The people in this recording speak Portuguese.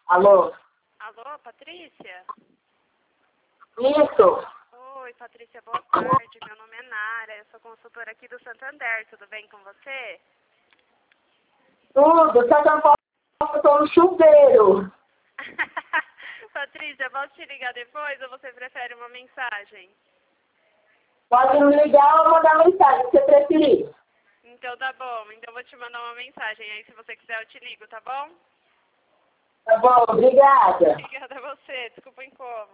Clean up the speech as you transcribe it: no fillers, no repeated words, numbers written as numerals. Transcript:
Alô? Alô, Patrícia? Isso. Oi, Patrícia, boa tarde. Meu nome é Nara, eu sou consultora aqui do Santander. Tudo bem com você? Tudo. Só que eu posso, tô no chuveiro. Patrícia, posso te ligar depois ou você prefere uma mensagem? Pode me ligar ou mandar mensagem, se você preferir. Então tá bom, então eu vou te mandar uma mensagem. Aí se você quiser eu te ligo, tá bom? Tá bom, obrigada. Obrigada a você, desculpa o incômodo.